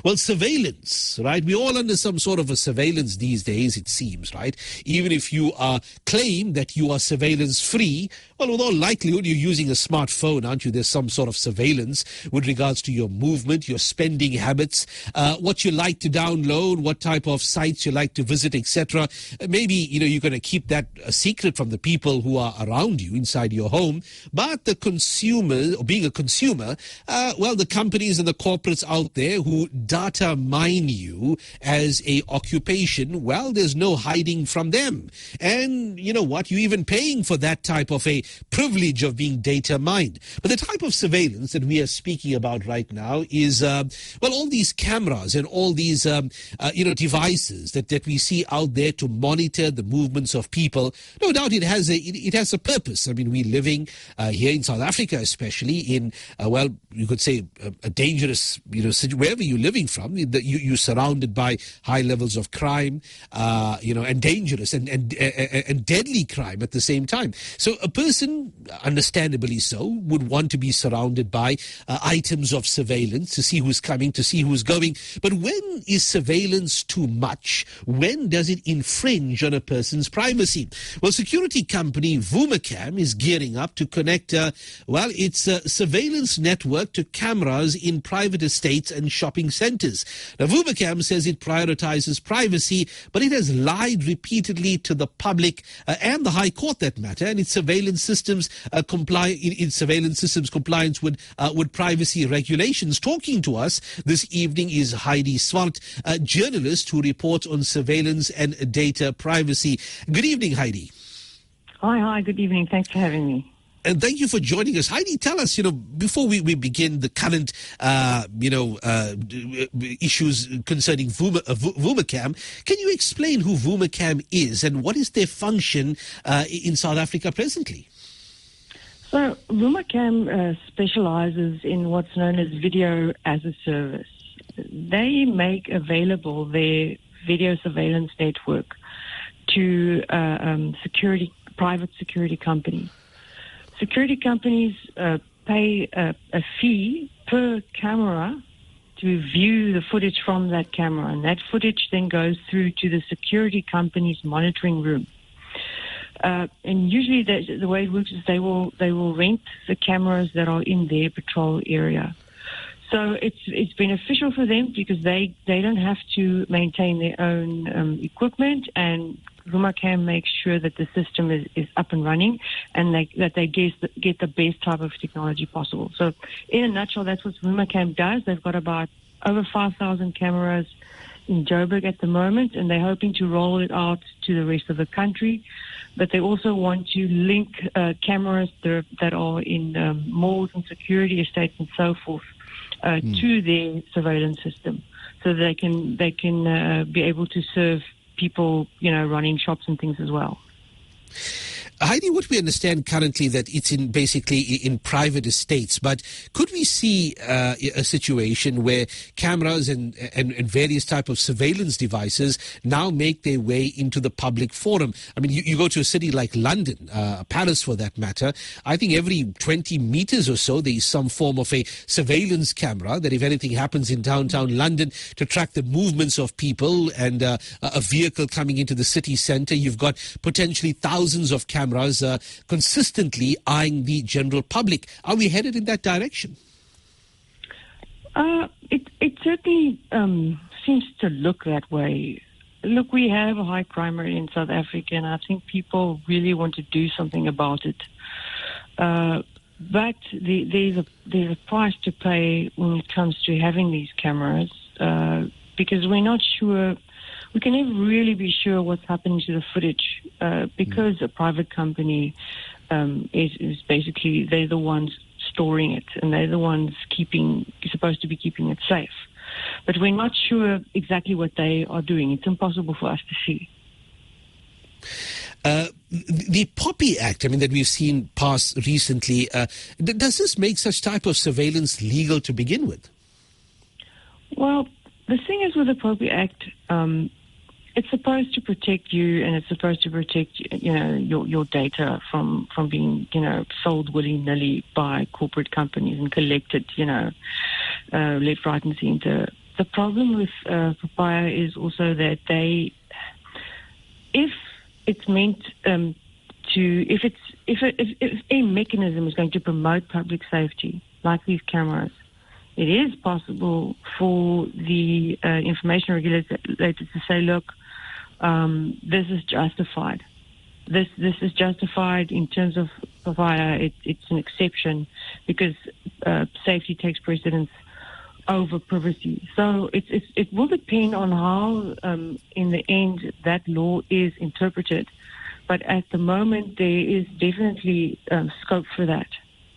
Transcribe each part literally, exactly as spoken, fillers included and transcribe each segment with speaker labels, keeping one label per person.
Speaker 1: Well, surveillance, right? We're all under some sort of a surveillance these days, it seems, right? Even if you uh, claim that you are surveillance free, well, with all likelihood, you're using a smartphone, aren't you? There's some sort of surveillance with regards to your movement, your spending habits, uh, what you like to download, what type of sites you like to visit, et cetera. Maybe, you know, you're going to keep that a secret from the people who are around you inside your home. But the consumer, or being a consumer, uh, well, the companies and the corporates out there who data mine you as a occupation, well, there's no hiding from them. And you know what? You're even paying for that type of a privilege of being data mined. But the type of surveillance that we are speaking about right now is, uh, well, all these cameras and all these, um, uh, you know, devices that, that we see out there to monitor the movements of people. No doubt it has a, it, it has a purpose. I mean, we're living uh, here in South Africa, especially in, uh, well, you could say a, a dangerous, you know, wherever you're living from, you, you're surrounded by high levels of crime, uh, you know, and dangerous and, and, and deadly crime at the same time. So a person, understandably so, would want to be surrounded by uh, items of surveillance to see who's coming, to see who's going. But when is surveillance too much? When does it infringe on a person's privacy? Well, security company Vumacam is gearing up to connect, uh, well, its a surveillance network to cameras in private estates and shopping centers. Now, Vumacam says it prioritizes privacy, but it has lied repeatedly to the public uh, and the High Court, that matter, and its surveillance systems uh, comply in, in surveillance systems compliance with uh, with privacy regulations. Talking to us this evening is Heidi Swart, a journalist who reports on surveillance and data privacy. Good evening, Heidi.
Speaker 2: Hi, hi. Good evening. Thanks for having me.
Speaker 1: And thank you for joining us. Heidi, tell us, you know, before we, we begin the current, uh, you know, uh, issues concerning Vuma, uh, Vumacam, can you explain who Vumacam is and what is their function uh, in South Africa presently?
Speaker 2: So Vumacam uh, specializes in what's known as video as a service. They make available their video surveillance network to uh, um, security, private security companies. Security companies uh, pay a, a fee per camera to view the footage from that camera, and that footage then goes through to the security company's monitoring room. Uh, and usually the, the way it works is they will they will rent the cameras that are in their patrol area. So it's it's beneficial for them because they, they don't have to maintain their own um, equipment, and Vumacam makes sure that the system is, is up and running and they, that they get the, get the best type of technology possible. So in a nutshell, that's what Vumacam does. They've got about over five thousand cameras in Joburg at the moment, and they're hoping to roll it out to the rest of the country. But they also want to link uh, cameras that, that are in um, malls and security estates and so forth uh, mm. to their surveillance system, so they can they can uh, be able to serve people, you know, running shops and things as well.
Speaker 1: Heidi, what we understand currently that it's in basically in private estates, but could we see uh, a situation where cameras and, and, and various type of surveillance devices now make their way into the public forum? I mean, you, you go to a city like London, uh, Paris for that matter, I think every twenty meters or so there is some form of a surveillance camera that if anything happens in downtown London to track the movements of people and uh, a vehicle coming into the city centre, you've got potentially thousands of cameras Cameras uh, consistently eyeing the general public. Are we headed in that direction?
Speaker 2: Uh, it, it certainly um, seems to look that way. Look, we have a high crime rate in South Africa, and I think people really want to do something about it. Uh, but the, there's, a, there's a price to pay when it comes to having these cameras uh, because we're not sure. We can never really be sure what's happening to the footage uh, because mm. a private company um, is, is basically, they're the ones storing it and they're the ones keeping, supposed to be keeping it safe. But we're not sure exactly what they are doing. It's impossible for us to see.
Speaker 1: Uh, the POPI Act, I mean, that we've seen pass recently, uh, does this make such type of surveillance legal to begin with?
Speaker 2: Well, the thing is with the POPI Act, um, it's supposed to protect you, and it's supposed to protect, you know, your your data from from being, you know, sold willy nilly by corporate companies and collected, you know, uh, left, right, and centre the problem with uh, Papaya is also that they, if it's meant um, to, if it's if, it, if if a mechanism is going to promote public safety, like these cameras, it is possible for the uh, information regulators to say, look, um, this is justified. This this is justified in terms of Papaya. It, it's an exception because uh, safety takes precedence over privacy. So it, it, it will depend on how, um, in the end, that law is interpreted. But at the moment, there is definitely um, scope for that.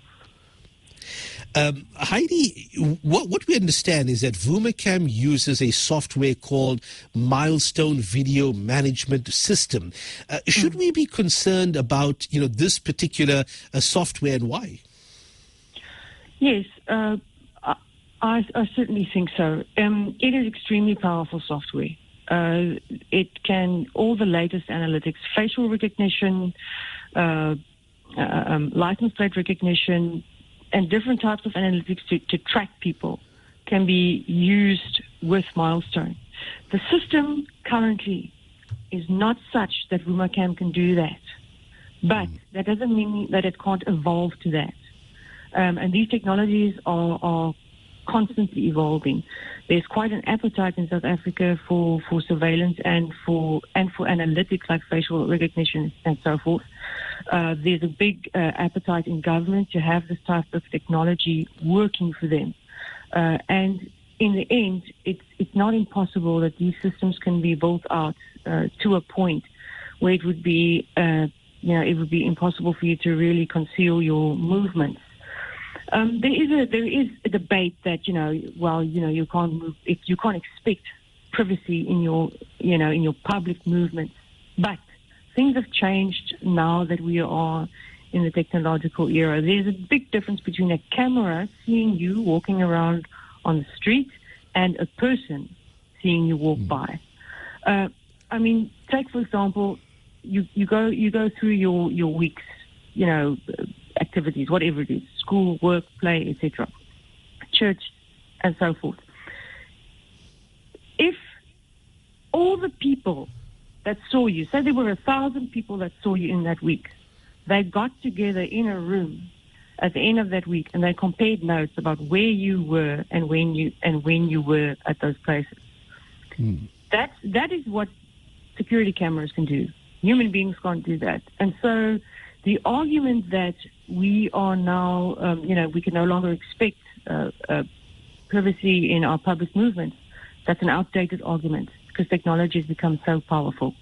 Speaker 1: Um, Heidi, what, what we understand is that Vumacam uses a software called Milestone Video Management System. Uh, should mm. we be concerned about, you know, this particular uh, software and why?
Speaker 2: Yes, uh, I, I certainly think so. Um, it is extremely powerful software. Uh, it can, all the latest analytics, facial recognition, uh, uh, um, license plate recognition, and different types of analytics to, to track people can be used with Milestone. The system currently is not such that Vumacam can do that, but that doesn't mean that it can't evolve to that. Um, and these technologies are, are constantly evolving. There's quite an appetite in South Africa for, for surveillance and for and for analytics like facial recognition and so forth. Uh, there's a big uh, appetite in government to have this type of technology working for them. Uh, and in the end, it's it's not impossible that these systems can be built out uh, to a point where it would be, uh, you know, it would be impossible for you to really conceal your movements. Um, there is a there is a debate that, you know, well, you know, you can't move, if you can't expect privacy in your, you know, in your public movements, but things have changed now that we are in the technological era. There's a big difference between a camera seeing you walking around on the street and a person seeing you walk mm. by. Uh, I mean, take, for example, you, you go you go through your, your week's, you know, activities, whatever it is, school, work, play, et cetera, church, and so forth. If all the people that saw you, say there were a thousand people that saw you in that week, they got together in a room at the end of that week and they compared notes about where you were and when you and when you were at those places. Mm. That that is what security cameras can do. Human beings can't do that. And so the argument that we are now, um, you know, we can no longer expect uh, uh, privacy in our public movements, that's an outdated argument because technology has become so powerful.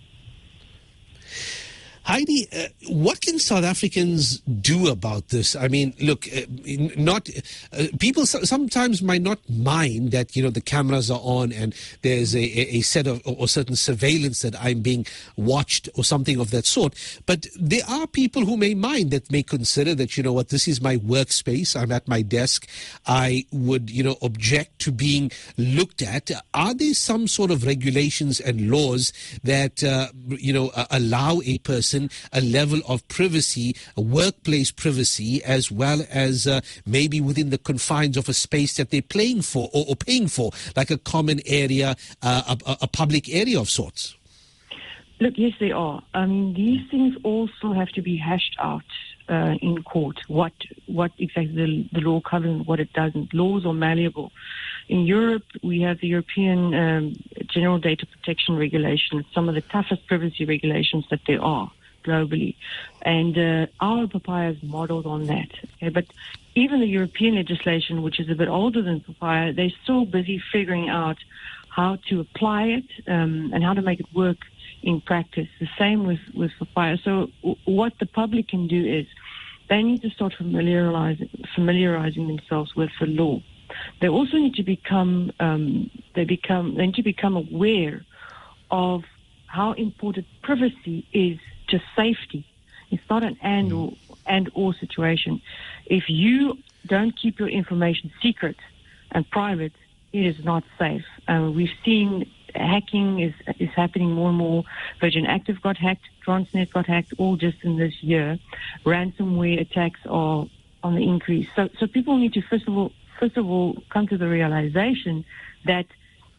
Speaker 1: Heidi, uh, what can South Africans do about this? I mean, look, uh, not uh, people sometimes might not mind that, you know, the cameras are on and there's a, a set of or certain surveillance that I'm being watched or something of that sort. But there are people who may mind, that may consider that, you know what, this is my workspace. I'm at my desk. I would, you know, object to being looked at. Are there some sort of regulations and laws that, uh, you know, uh, allow a person a level of privacy, a workplace privacy, as well as uh, maybe within the confines of a space that they're playing for or, or paying for, like a common area, uh, a, a public area of sorts?
Speaker 2: Look, yes, they are. I mean, these things also have to be hashed out uh, in court. What what exactly the, the law covers and what it doesn't. Laws are malleable. In Europe, we have the European um, General Data Protection Regulation, some of the toughest privacy regulations that there are globally. And uh, our Papaya is modeled on that. Okay? But even the European legislation, which is a bit older than Papaya, they're still busy figuring out how to apply it um, and how to make it work in practice. The same with, with Papaya. So w- what the public can do is they need to start familiarizing, familiarizing themselves with the law. They also need to become um, they become they need to become aware of how important privacy is to safety. It's not an and or and or situation. If you don't keep your information secret and private, it is not safe. Uh, we've seen hacking is is happening more and more. Virgin Active got hacked, Transnet got hacked, all just in this year. Ransomware attacks are on the increase. So so people need to first of all first of all come to the realization that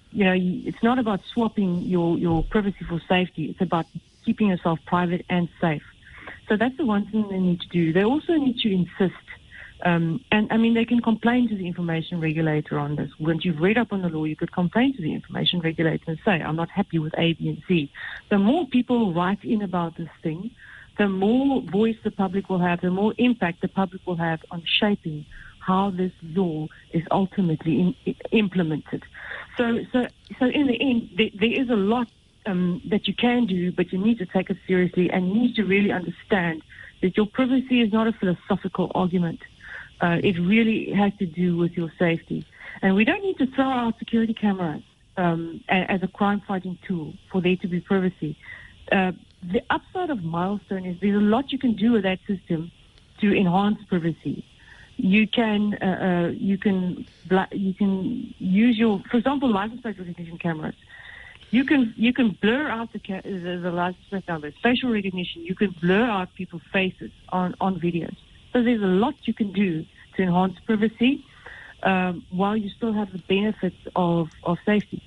Speaker 2: you know, it's not about swapping your, your privacy for safety. It's about keeping yourself private and safe. So that's the one thing they need to do. They also need to insist. Um, and, I mean, they can complain to the information regulator on this. Once you've read up on the law, you could complain to the information regulator and say, I'm not happy with A, B, and C. The more people write in about this thing, the more voice the public will have, the more impact the public will have on shaping how this law is ultimately in, implemented. So, so, so in the end, there, there is a lot um, that you can do, but you need to take it seriously, and you need to really understand that your privacy is not a philosophical argument. Uh, it really has to do with your safety. And we don't need to throw out security cameras um, as a crime-fighting tool for there to be privacy. Uh, the upside of Milestone is there's a lot you can do with that system to enhance privacy. You can uh, uh, you can you can use your, for example, license plate recognition cameras. You can you can blur out the, ca- the, the license plate numbers, facial recognition. You can blur out people's faces on, on videos. So there's a lot you can do to enhance privacy um, while you still have the benefits of, of safety.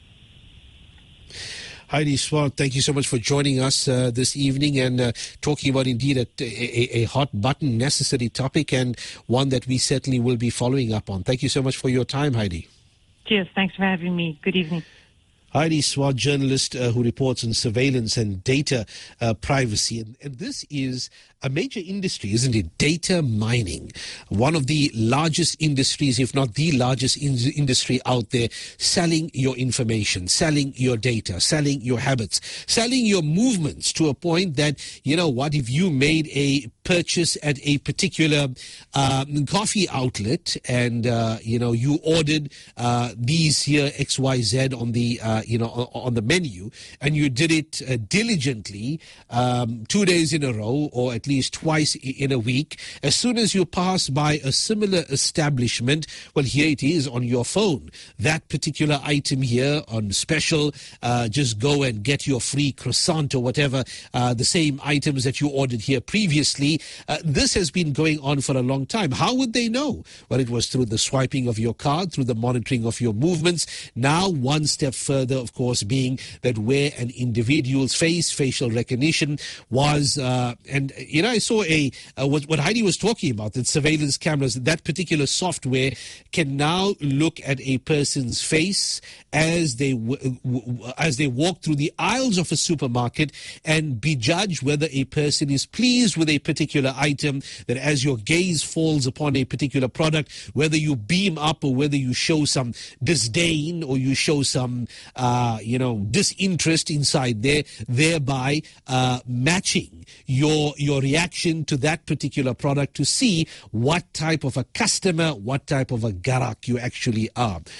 Speaker 1: Heidi Swart, thank you so much for joining us uh, this evening and uh, talking about indeed a, a, a hot button necessary topic, and one that we certainly will be following up on. Thank you so much for your time, Heidi.
Speaker 2: Cheers. Thanks for having me. Good evening.
Speaker 1: Heidi Swart, journalist uh, who reports on surveillance and data uh, privacy. And, and this is a major industry, isn't it? Data mining, one of the largest industries, if not the largest in- industry out there, selling your information, selling your data, selling your habits, selling your movements, to a point that, you know what, if you made a purchase at a particular um, coffee outlet and, uh, you know, you ordered uh, these here X Y Z on the, uh, you know, on the menu, and you did it uh, diligently um, two days in a row, or at least twice in a week, as soon as you pass by a similar establishment, well, here it is on your phone. That particular item here on special, uh, just go and get your free croissant or whatever, uh, the same items that you ordered here previously. Uh, this has been going on for a long time. How would they know? Well, it was through the swiping of your card, through the monitoring of your movements. Now, one step further, of course, being that where an individual's face, facial recognition was, uh, and, you know, I saw a, uh, what, what Heidi was talking about, that surveillance cameras, that particular software can now look at a person's face as they w- w- as they walk through the aisles of a supermarket and bejudge whether a person is pleased with a particular item, that as your gaze falls upon a particular product, whether you beam up or whether you show some disdain or you show some, uh, you know, disinterest inside there, thereby uh, matching your your reaction to that particular product to see what type of a customer, what type of a garak you actually are.